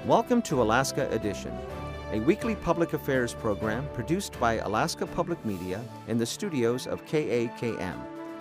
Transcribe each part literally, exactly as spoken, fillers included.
Welcome to Alaska Edition, a weekly public affairs program produced by Alaska Public Media in the studios of K A K M.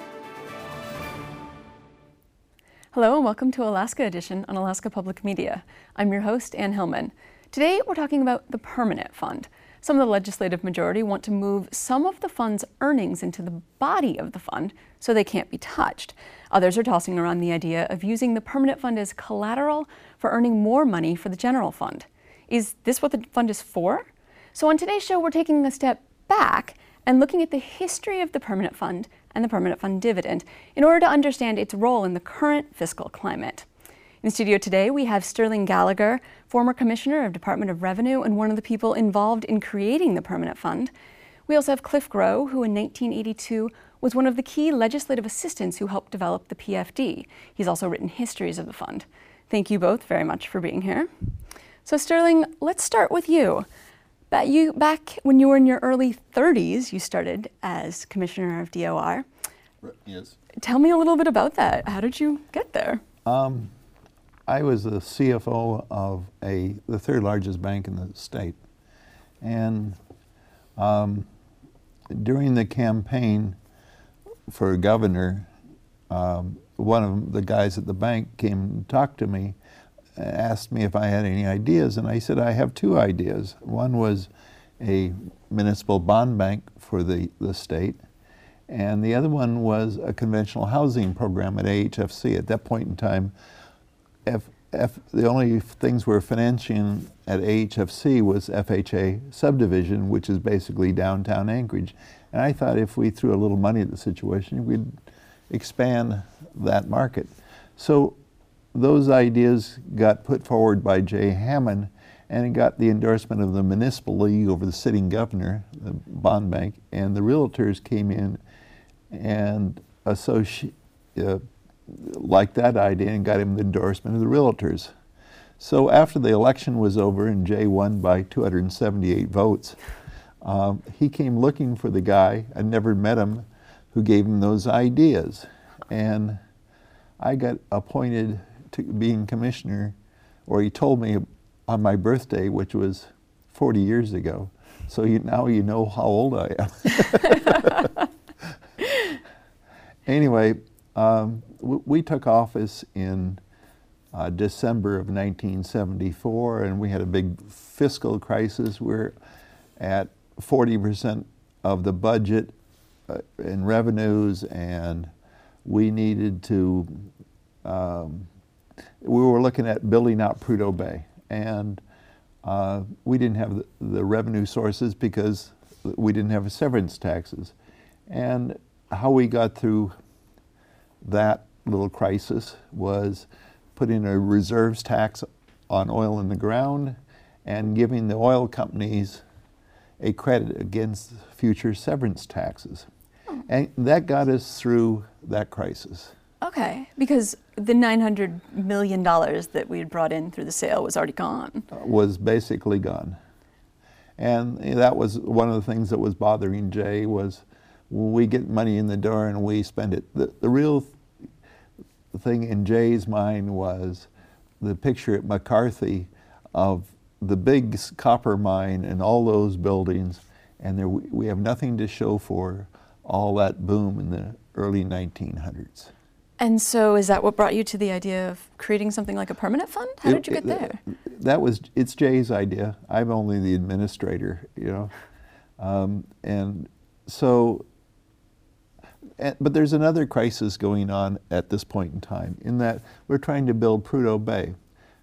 Hello and welcome to Alaska Edition on Alaska Public Media. I'm your host, Ann Hillman. Today we're talking about the Permanent Fund. Some of the legislative majority want to move some of the fund's earnings into the body of the fund so they can't be touched. Others are tossing around the idea of using the Permanent Fund as collateral for earning more money for the general fund. Is this what the fund is for? So on today's show, we're taking a step back and looking at the history of the Permanent Fund and the Permanent Fund dividend in order to understand its role in the current fiscal climate. In studio today, we have Sterling Gallagher, former Commissioner of Department of Revenue and one of the people involved in creating the Permanent Fund. We also have Cliff Groh, who in nineteen eighty-two was one of the key legislative assistants who helped develop the P F D. He's also written histories of the fund. Thank you both very much for being here. So Sterling, let's start with you. Back, you, back when you were in your early thirties, you started as Commissioner of D O R. Yes. Tell me a little bit about that. How did you get there? Um, I was the C F O of a the third largest bank in the state, and um, during the campaign for governor, um, one of the guys at the bank came and talked to me, asked me if I had any ideas, and I said I have two ideas. One was a municipal bond bank for the, the state, and the other one was a conventional housing program at A H F C. At that point in time, F, F, the only things we were financing at A H F C was F H A subdivision, which is basically downtown Anchorage. And I thought if we threw a little money at the situation, we'd expand that market. So those ideas got put forward by Jay Hammond, and it got the endorsement of the Municipal League over the sitting governor, the bond bank, and the realtors came in and associate, uh, liked that idea and got him the endorsement of the realtors. So after the election was over and Jay won by two hundred seventy-eight votes, um, he came looking for the guy, I never met him, who gave him those ideas. And I got appointed to being commissioner, or he told me on my birthday, which was forty years ago. So you, now you know how old I am. Anyway, um, w we took office in uh, December of nineteen seventy-four, and we had a big fiscal crisis. We're at forty percent of the budget uh, in revenues, and we needed to, um, we were looking at building out Prudhoe Bay, and uh, we didn't have the, the revenue sources because we didn't have severance taxes. And how we got through that little crisis was putting a reserves tax on oil in the ground and giving the oil companies a credit against future severance taxes. And that got us through that crisis. Okay, because the nine hundred million dollars that we had brought in through the sale was already gone. Uh, was basically gone. And that was one of the things that was bothering Jay, was when we get money in the door and we spend it. The, the real th thing in Jay's mind was the picture at McCarthy of the big copper mine and all those buildings, and there we, we have nothing to show for all that boom in the early nineteen hundreds. And so is that what brought you to the idea of creating something like a permanent fund? How It, did you get it, there? That was, it's Jay's idea. I'm only the administrator, you know. Um, and so, and, but there's another crisis going on at this point in time, in that we're trying to build Prudhoe Bay.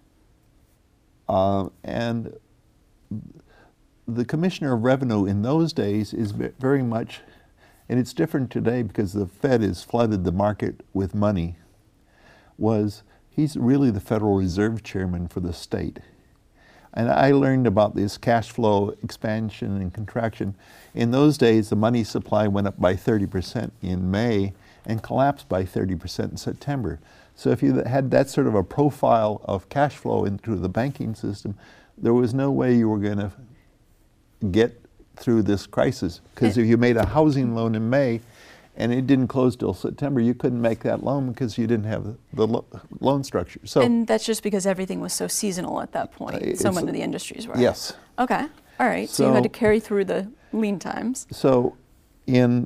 Uh, and the Commissioner of Revenue in those days is very much, and it's different today because the Fed has flooded the market with money, was he's really the Federal Reserve Chairman for the state. And I learned about this cash flow expansion and contraction. In those days, the money supply went up by thirty percent in May and collapsed by thirty percent in September. So if you had that sort of a profile of cash flow into the banking system, there was no way you were going to get through this crisis. Because if you made a housing loan in May and it didn't close till September, you couldn't make that loan because you didn't have the lo loan structure. So, and that's just because everything was so seasonal at that point. So many of the industries were. Yes. Okay. All right. So, So you had to carry through the lean times. So, in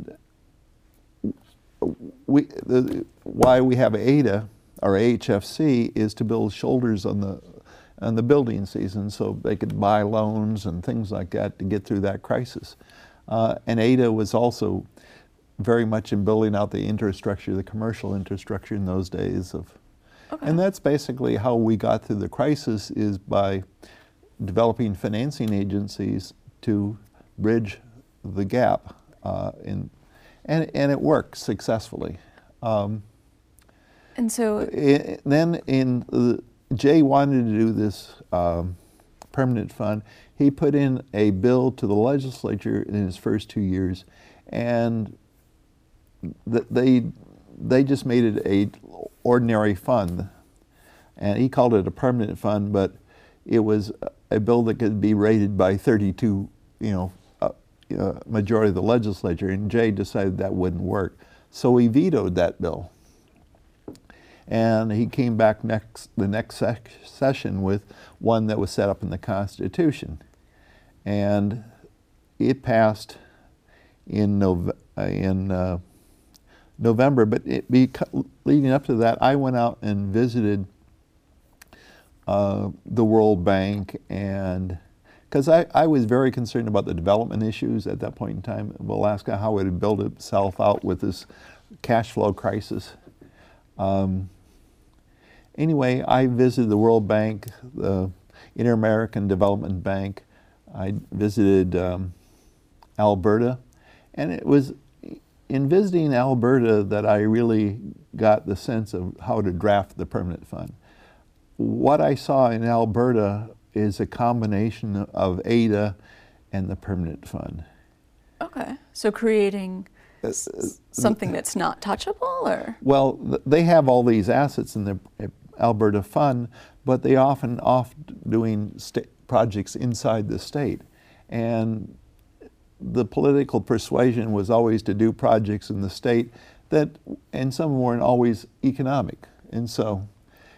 we the why we have A D A or A H F C is to build shoulders on the on the building season, so they could buy loans and things like that to get through that crisis. Uh, and A D A was also very much in building out the infrastructure, the commercial infrastructure in those days of, Okay. and that's basically how we got through the crisis, is by developing financing agencies to bridge the gap, uh, in, and and it worked successfully. Um, And so, i then in the, Jay wanted to do this um, permanent fund. He put in a bill to the legislature in his first two years, and th they they just made it a ordinary fund, and he called it a permanent fund, but it was a bill that could be rated by thirty-two, you know, uh, uh, majority of the legislature, and Jay decided that wouldn't work, so he vetoed that bill. And he came back next the next sec session with one that was set up in the Constitution, and it passed in Nov in uh, November. But it be leading up to that, I went out and visited uh, the World Bank, and because I, I was very concerned about the development issues at that point in time of Alaska, how it had built itself out with this cash flow crisis. Um, Anyway, I visited the World Bank, the Inter-American Development Bank. I visited um, Alberta, and it was in visiting Alberta that I really got the sense of how to draft the permanent fund. What I saw in Alberta is a combination of A D A and the permanent fund. okay. So creating s something that's not touchable, or? Well, th they have all these assets in the Alberta fund, but they often off doing sta projects inside the state. And the political persuasion was always to do projects in the state that, and some weren't always economic. And so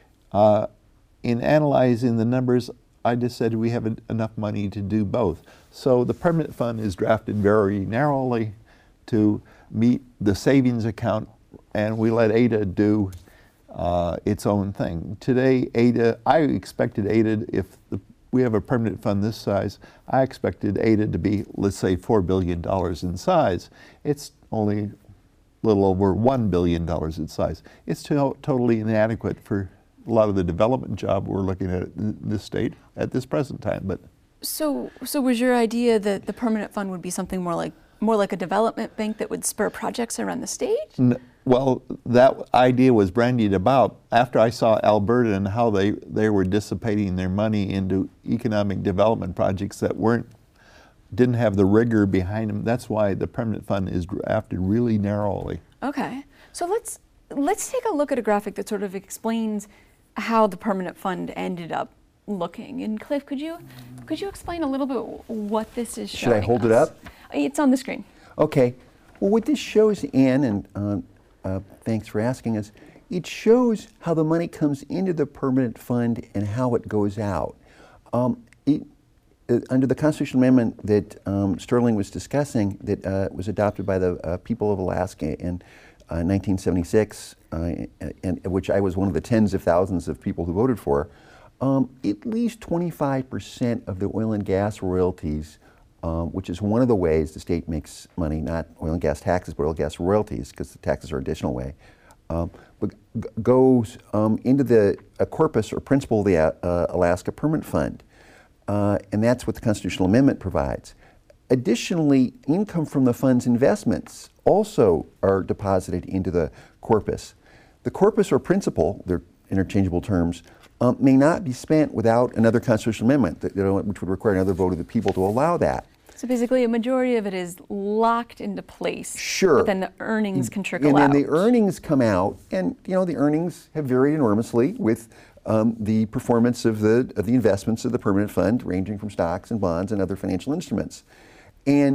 uh, in analyzing the numbers, I just said we have enough money to do both. So the permanent fund is drafted very narrowly to meet the savings account, and we let A D A do uh, its own thing. Today, A D A, I expected A D A, if the, we have a permanent fund this size, I expected A D A to be, let's say, four billion dollars in size. It's only a little over one billion dollars in size. It's to totally inadequate for a lot of the development job we're looking at in this state at this present time. But So, so was your idea that the permanent fund would be something more like more like a development bank that would spur projects around the state? N well, that idea was bandied about after I saw Alberta and how they, they were dissipating their money into economic development projects that weren't, didn't have the rigor behind them. That's why the permanent fund is drafted really narrowly. Okay, so let's let's take a look at a graphic that sort of explains how the permanent fund ended up looking. And Cliff, could you could you explain a little bit what this is showing? Should I hold us? it up? It's on the screen. Okay. Well, what this shows, Ann, and uh, uh, thanks for asking us, it shows how the money comes into the permanent fund and how it goes out. Um, it, uh, under the constitutional amendment that um, Sterling was discussing, that uh, was adopted by the uh, people of Alaska in uh, nineteen seventy-six, uh, and, and which I was one of the tens of thousands of people who voted for, um, at least twenty-five percent of the oil and gas royalties, Um, which is one of the ways the state makes money, not oil and gas taxes, but oil and gas royalties, because the taxes are an additional way, um, but g goes um, into the uh, corpus or principle of the uh, Alaska Permanent Fund. Uh, and that's what the constitutional amendment provides. Additionally, income from the fund's investments also are deposited into the corpus. The corpus or principle, they're interchangeable terms, Um, may not be spent without another constitutional amendment, that, you know, which would require another vote of the people to allow that. So basically, a majority of it is locked into place. Sure. But then the earnings can trickle and out. And then the earnings come out, and you know the earnings have varied enormously with um, the performance of the of the investments of the permanent fund, ranging from stocks and bonds and other financial instruments. And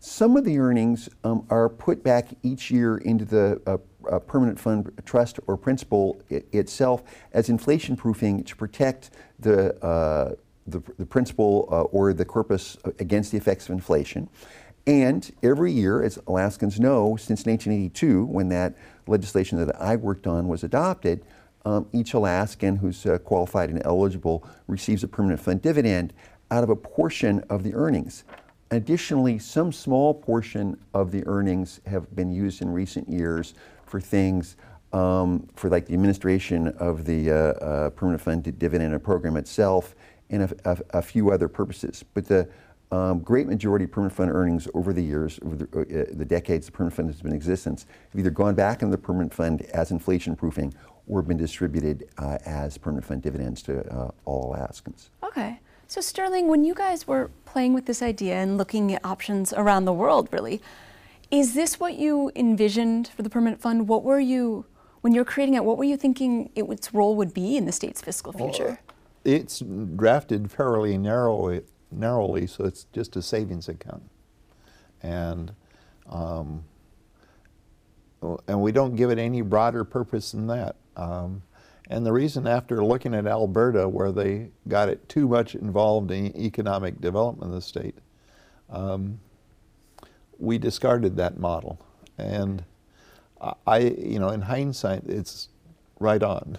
Some of the earnings um, are put back each year into the uh, uh, permanent fund trust or principal I itself as inflation proofing to protect the, uh, the, the principal uh, or the corpus against the effects of inflation. And every year, as Alaskans know, since nineteen eighty-two, when that legislation that I worked on was adopted, um, each Alaskan who's uh, qualified and eligible receives a permanent fund dividend out of a portion of the earnings. Additionally, some small portion of the earnings have been used in recent years for things, um, for like the administration of the uh, uh, permanent fund dividend program itself, and a, a, a few other purposes. But the um, great majority of permanent fund earnings over the years, over the, uh, the decades the permanent fund has been in existence, have either gone back into the permanent fund as inflation proofing or been distributed uh, as permanent fund dividends to uh, all Alaskans. Okay. So Sterling, when you guys were playing with this idea and looking at options around the world, really, is this what you envisioned for the permanent fund? What were you, when you're creating it, what were you thinking it, its role would be in the state's fiscal future? Well, it's drafted fairly narrowly, narrowly, so it's just a savings account. And, um, and we don't give it any broader purpose than that. Um, And the reason, after looking at Alberta, where they got it too much involved in economic development of the state, um, we discarded that model. And I, you know, in hindsight, it's right on.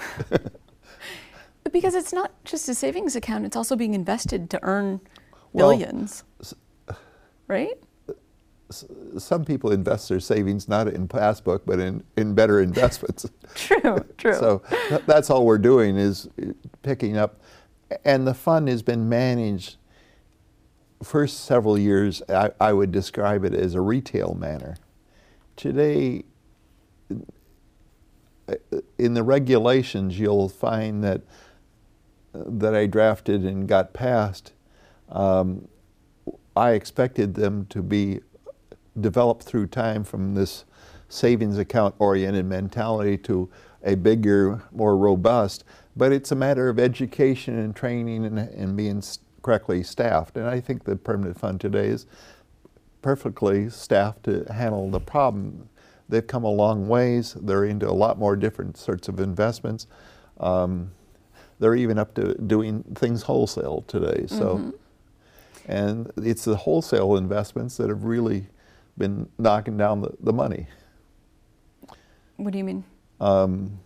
Because it's not just a savings account, it's also being invested to earn billions, well, right? Some people invest their savings not in passbook, but in, in better investments. True, true. So th that's all we're doing is picking up. And the fund has been managed, first several years, I, I would describe it as a retail manner. Today, in the regulations, you'll find that, that I drafted and got passed, um, I expected them to be developed through time from this savings account oriented mentality to a bigger, more robust, but it's a matter of education and training and, and being correctly staffed. And I think the permanent fund today is perfectly staffed to handle the problem. They've come a long ways. They're into a lot more different sorts of investments. Um, they're even up to doing things wholesale today. So, mm-hmm. And it's the wholesale investments that have really been knocking down the, the money. What do you mean? Um,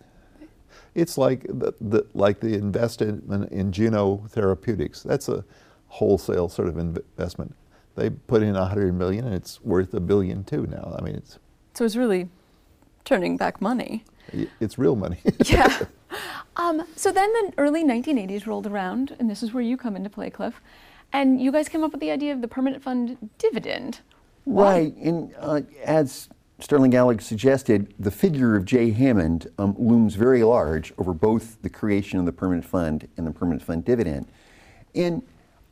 it's like the, the, like the investment in Juno Therapeutics. That's a wholesale sort of investment. They put in a hundred million and it's worth a billion too now. I mean, it's... So it's really turning back money. It's real money. Yeah. Um, so then the early nineteen eighties rolled around, and this is where you come into play, Cliff, and you guys came up with the idea of the permanent fund dividend. Why? Right, and uh, as Sterling Gallagher suggested, the figure of Jay Hammond um, looms very large over both the creation of the permanent fund and the permanent fund dividend. And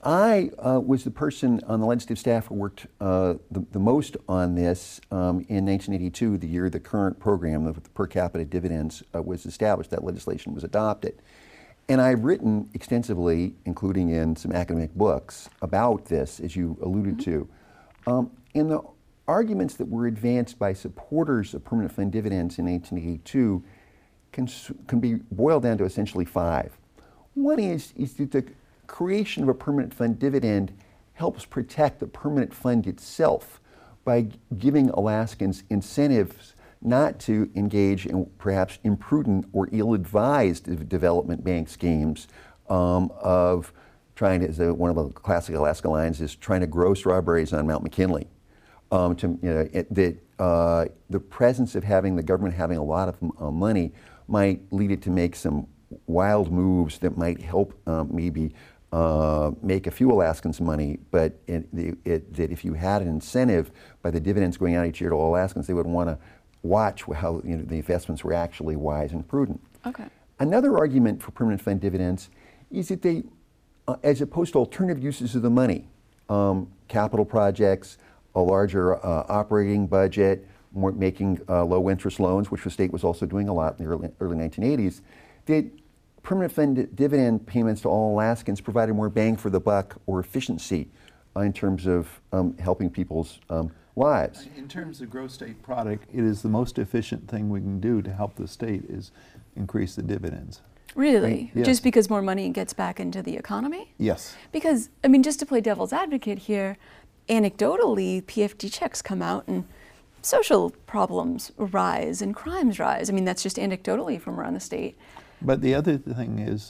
I uh, was the person on the legislative staff who worked uh, the, the most on this um, in nineteen eighty-two, the year the current program of the per capita dividends uh, was established, that legislation was adopted. And I've written extensively, including in some academic books, about this, as you alluded mm-hmm. to. Um, and the arguments that were advanced by supporters of permanent fund dividends in nineteen eighty-two can, can be boiled down to essentially five. One is, is that the creation of a permanent fund dividend helps protect the permanent fund itself by giving Alaskans incentives not to engage in perhaps imprudent or ill-advised development bank schemes um, of trying to, as a, one of the classic Alaska lines is trying to grow strawberries on Mount McKinley. Um, to, you know, it, that uh, the presence of having the government having a lot of uh, money might lead it to make some wild moves that might help um, maybe uh, make a few Alaskans money, but it, it, that if you had an incentive by the dividends going out each year to all Alaskans, they would want to watch how you know, the investments were actually wise and prudent. Okay. Another argument for permanent fund dividends is that they, uh, as opposed to alternative uses of the money, um, capital projects, a larger uh, operating budget, more making uh, low interest loans, which the state was also doing a lot in the early, early nineteen eighties, that permanent fund dividend payments to all Alaskans provided more bang for the buck or efficiency in terms of um, helping people's um, lives. In terms of gross state product, it is the most efficient thing we can do to help the state is increase the dividends. Really? Yes. Just because more money gets back into the economy? Yes. Because, I mean, just to play devil's advocate here, anecdotally, P F D checks come out and social problems rise and crimes rise. I mean, that's just anecdotally from around the state. But the other thing is,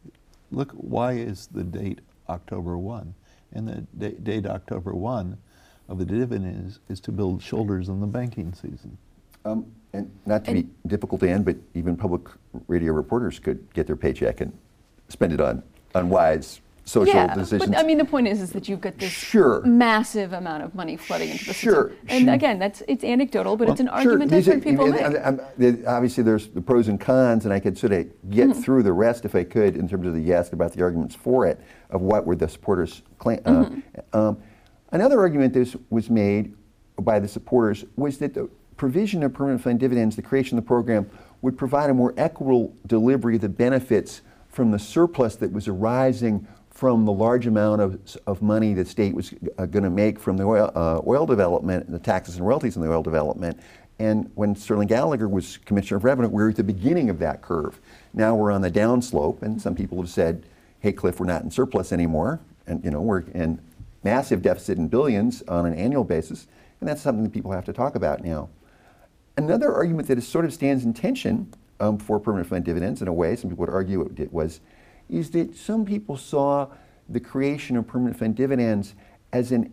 look, why is the date October first? And the da date October first of the dividend is, is to build shoulders in the banking season. Um, and not to And- be difficult to end, but even public radio reporters could get their paycheck and spend it on, on wise social yeah, decisions. but I mean, the point is, is that you've got this Sure. massive amount of money flooding into the Sure, system. And sure. again, that's it's anecdotal, but it's an Sure, argument these I've are- heard people and- make. and- and- and obviously, there's the pros and cons, and I could sort of get Mm-hmm. through the rest if I could in terms of the, you asked about the arguments for it, of what were the supporters claim. Mm-hmm. Uh, um, another argument that was made by the supporters was that the provision of permanent fund dividends, the creation of the program, would provide a more equitable delivery of the benefits from the surplus that was arising from the large amount of, of money the state was uh, going to make from the oil, uh, oil development and the taxes and royalties in the oil development. And when Sterling Gallagher was Commissioner of Revenue, we were at the beginning of that curve. Now we're on the downslope, and some people have said, hey, Cliff, we're not in surplus anymore. And, you know, we're in massive deficit in billions on an annual basis. And that's something that people have to talk about now. Another argument that is sort of stands in tension um, for permanent fund dividends, in a way, some people would argue it did, was, is that some people saw the creation of permanent fund dividends as an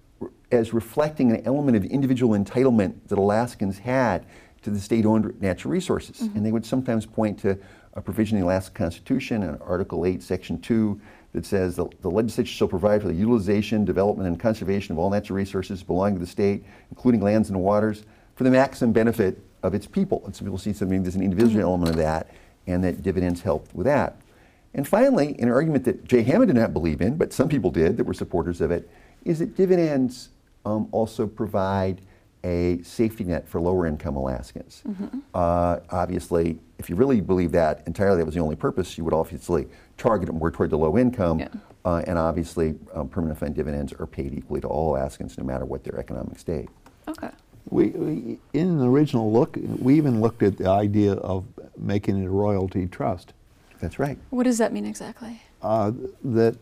as reflecting an element of individual entitlement that Alaskans had to the state-owned natural resources. Mm-hmm. And they would sometimes point to a provision in the Alaska Constitution, in Article eight, Section two, that says the, the legislature shall provide for the utilization, development, and conservation of all natural resources belonging to the state, including lands and waters, for the maximum benefit of its people. And so people see something, there's an individual mm-hmm. element of that, and that dividends help with that. And finally, in an argument that Jay Hammond did not believe in, but some people did that were supporters of it, is that dividends um, also provide a safety net for lower income Alaskans. Mm-hmm. uh, obviously, if you really believe that entirely, that was the only purpose, you would obviously target it more toward the low income. Yeah. Uh, and obviously, um, permanent fund dividends are paid equally to all Alaskans, no matter what their economic state. Okay. We, we, in the original look, we even looked at the idea of making it a royalty trust. That's right. What does that mean exactly? Uh, that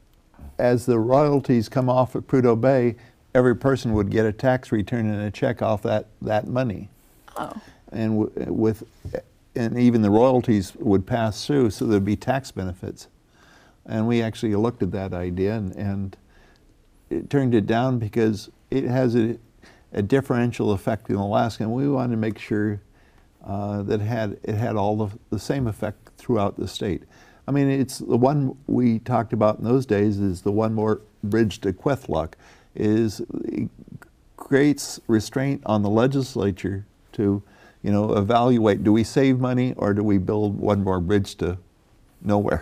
as the royalties come off at Prudhoe Bay, every person would get a tax return and a check off that, that money. Oh. And w with, and even the royalties would pass through, so there'd be tax benefits. And we actually looked at that idea, and, and it turned it down because it has a, a differential effect in Alaska, and we wanted to make sure uh, that it had, it had all the, the same effect throughout the state. I mean, it's the one we talked about in those days is the one more bridge to Kwethluk, is it creates restraint on the legislature to, you know, evaluate, do we save money or do we build one more bridge to nowhere?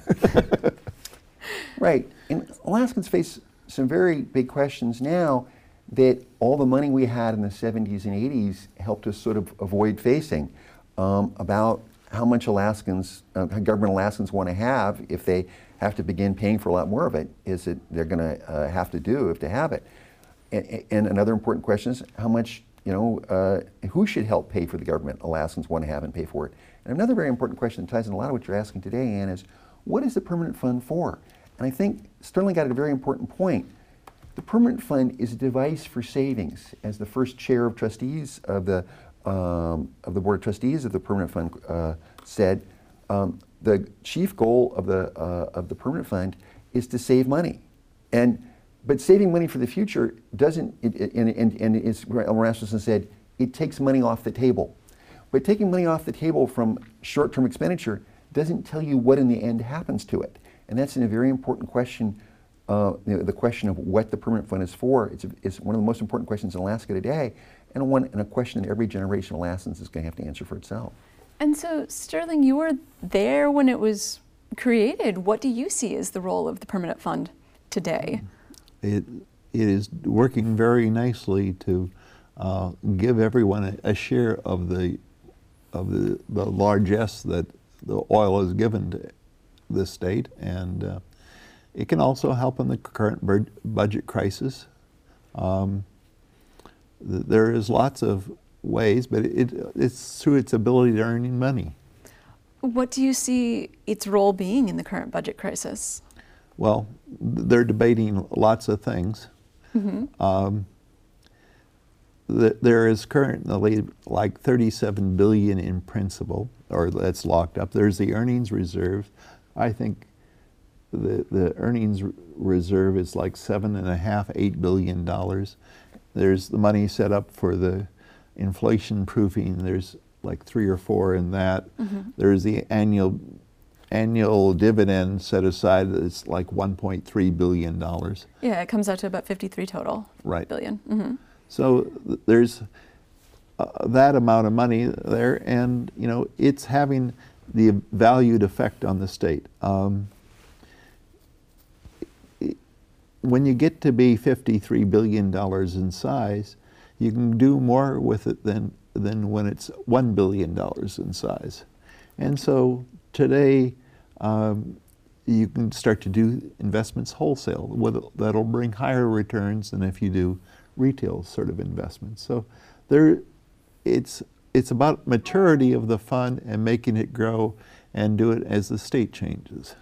Right. And Alaskans face some very big questions now that all the money we had in the seventies and eighties helped us sort of avoid facing, um, about how much Alaskans, uh, government Alaskans want to have if they have to begin paying for a lot more of it, is it they're going to uh, have to do if to have it. And, and another important question is how much, you know, uh, who should help pay for the government Alaskans want to have and pay for it. And another very important question that ties in a lot of what you're asking today, Ann, is what is the permanent fund for? And I think Sterling got at a very important point. The permanent fund is a device for savings. As the first chair of trustees of the um, of the board of trustees of the permanent fund uh, said, um, the chief goal of the uh, of the permanent fund is to save money, and but saving money for the future doesn't. It, it, and and, and as Elmer Rasmussen said, it takes money off the table. But taking money off the table from short-term expenditure doesn't tell you what in the end happens to it, and that's a very important question. Uh, you know, the question of what the permanent fund is for, it's, a, it's one of the most important questions in Alaska today, and one and a question that every generation of Alaskans is going to have to answer for itself. And so, Sterling, you were there when it was created. What do you see as the role of the permanent fund today? It, it is working very nicely to uh, give everyone a, a share of the of the, the largesse that the oil has given to the state, and uh, it can also help in the current bud budget crisis. Um, th there is lots of ways, but it, it's through its ability to earn money. What do you see its role being in the current budget crisis? Well, they're debating lots of things. Mm-hmm. um, th there is currently like thirty-seven billion dollars in principal, or that's locked up. There's the earnings reserve. I think the the earnings reserve is like seven and a half, eight billion dollars. There's the money set up for the inflation proofing. There's like three or four in that. Mm-hmm. There's the annual annual dividend set aside that's like one point three billion dollars. Yeah, it comes out to about fifty-three total right. billion. Mm-hmm. So th there's uh, that amount of money there, and you know it's having the valued effect on the state. Um, it, when you get to be fifty-three billion dollars in size, you can do more with it than than when it's one billion dollars in size. And so today, um, you can start to do investments wholesale. That'll bring higher returns than if you do retail sort of investments. So there, it's it's about maturity of the fund and making it grow and do it as the state changes.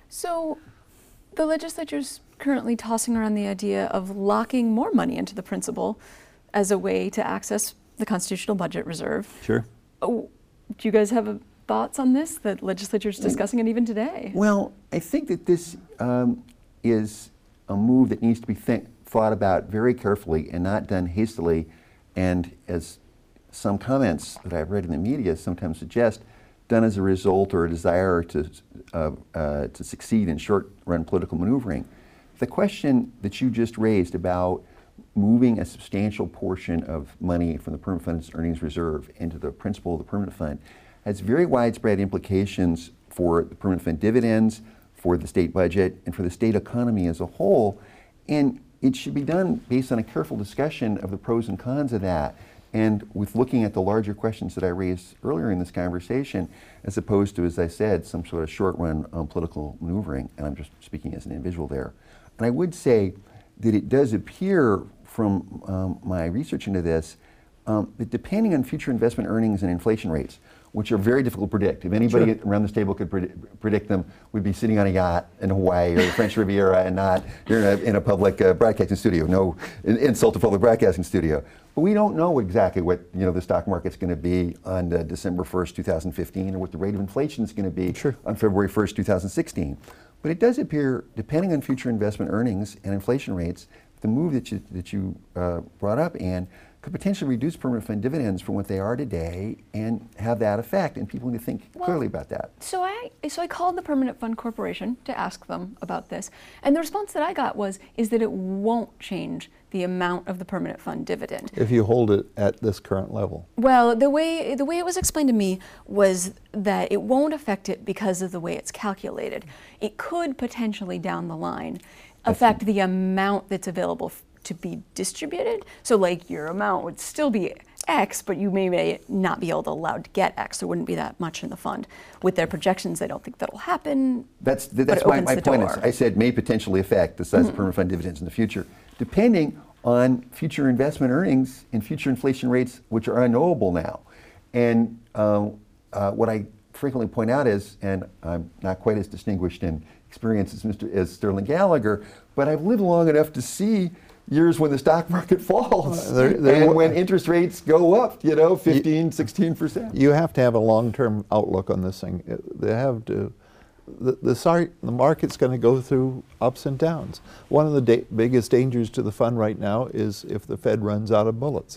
So the legislature's currently tossing around the idea of locking more money into the principal as a way to access the constitutional budget reserve. Sure. Oh, do you guys have a thoughts on this? The legislature's discussing it even today. Well, I think that this um, is a move that needs to be think, thought about very carefully and not done hastily. And as some comments that I've read in the media sometimes suggest, done as a result or a desire to, uh, uh, to succeed in short-run political maneuvering. The question that you just raised about moving a substantial portion of money from the permanent fund's earnings reserve into the principal of the permanent fund has very widespread implications for the permanent fund dividends, for the state budget, and for the state economy as a whole. And it should be done based on a careful discussion of the pros and cons of that, and with looking at the larger questions that I raised earlier in this conversation, as opposed to, as I said, some sort of short-run um, political maneuvering, and I'm just speaking as an individual there. And I would say that it does appear from um, my research into this um, that depending on future investment earnings and inflation rates, which are very difficult to predict. If anybody sure. around this table could predict, predict them, we'd be sitting on a yacht in Hawaii or the French Riviera and not here in a, in a public uh, broadcasting studio. No insult to public broadcasting studio. But we don't know exactly what you know the stock market's going to be on uh, December first, two thousand fifteen, or what the rate of inflation is going to be sure. on February first, two thousand sixteen. But it does appear, depending on future investment earnings and inflation rates, the move that you, that you uh, brought up, Ann, could potentially reduce permanent fund dividends from what they are today and have that effect, and people need to think well, clearly about that. So I, so I called the Permanent Fund Corporation to ask them about this, and the response that I got was, is that it won't change the amount of the permanent fund dividend. If you hold it at this current level. Well, the way, the way it was explained to me was that it won't affect it because of the way it's calculated. It could potentially down the line affect the amount that's available to be distributed. So like your amount would still be X, but you may, may not be able to allowed to get X. There wouldn't be that much in the fund. With their projections, I don't think that'll happen. That's, that's my, my point is, I said may potentially affect the size mm-hmm. of permanent fund dividends in the future, depending on future investment earnings and future inflation rates, which are unknowable now. And um, uh, what I frequently point out is, and I'm not quite as distinguished in experience as, Mister as Sterling Gallagher, but I've lived long enough to see years when the stock market falls uh, they're, they're, and when interest rates go up, you know, fifteen, sixteen percent. You have to have a long-term outlook on this thing. They have to, the, the, sorry, the market's going to go through ups and downs. One of the da biggest dangers to the fund right now is if the Fed runs out of bullets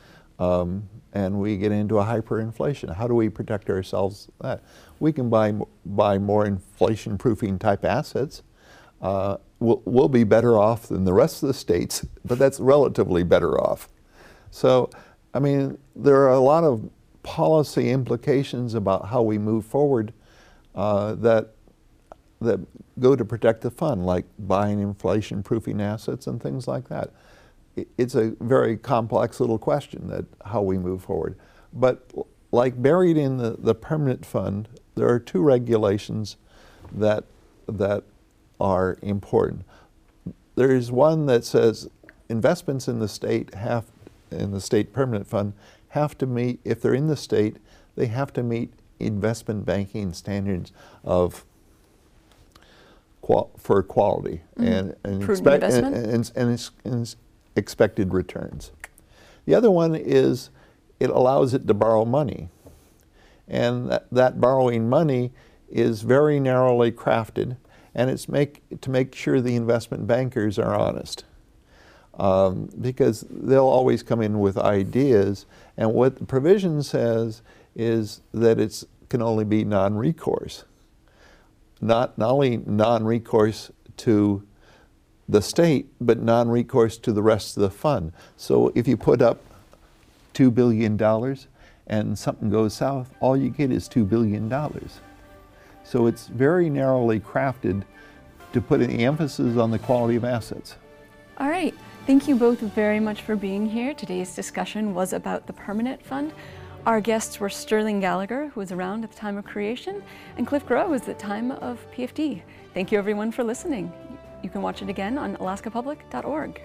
um, and we get into a hyperinflation. How do we protect ourselves from that? We can buy, buy more inflation-proofing type assets. Uh, we'll, we'll be better off than the rest of the states, but that's relatively better off. So, I mean, there are a lot of policy implications about how we move forward uh, that, that go to protect the fund, like buying inflation-proofing assets and things like that. It's a very complex little question, that how we move forward. But like buried in the, the permanent fund, there are two regulations that, that are important. There is one that says investments in the state have, in the state permanent fund, have to meet, if they're in the state, they have to meet investment banking standards of qual for quality mm-hmm. and, and, expect, and, and, and, and expected returns. The other one is it allows it to borrow money. And that, that borrowing money is very narrowly crafted, and it's make, to make sure the investment bankers are honest. Um, because they'll always come in with ideas, and what the provision says is that it can only be non-recourse. Not, not only non-recourse to the state, but non-recourse to the rest of the fund. So if you put up two billion dollars and something goes south, all you get is two billion dollars. So it's very narrowly crafted to put the emphasis on the quality of assets. All right. Thank you both very much for being here. Today's discussion was about the Permanent Fund. Our guests were Sterling Gallagher, who was around at the time of creation, and Cliff Groh, who was at the time of P F D. Thank you everyone for listening. You can watch it again on alaska public dot org.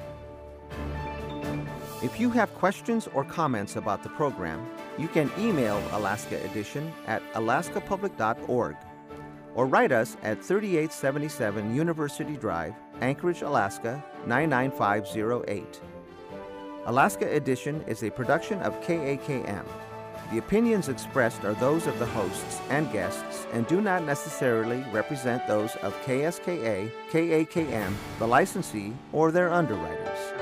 If you have questions or comments about the program, you can email Alaska Edition at alaska public dot org or write us at thirty-eight seventy-seven University Drive, Anchorage, Alaska nine nine five zero eight. Alaska Edition is a production of K A K M. The opinions expressed are those of the hosts and guests and do not necessarily represent those of K S K A, K A K M, the licensee, or their underwriters.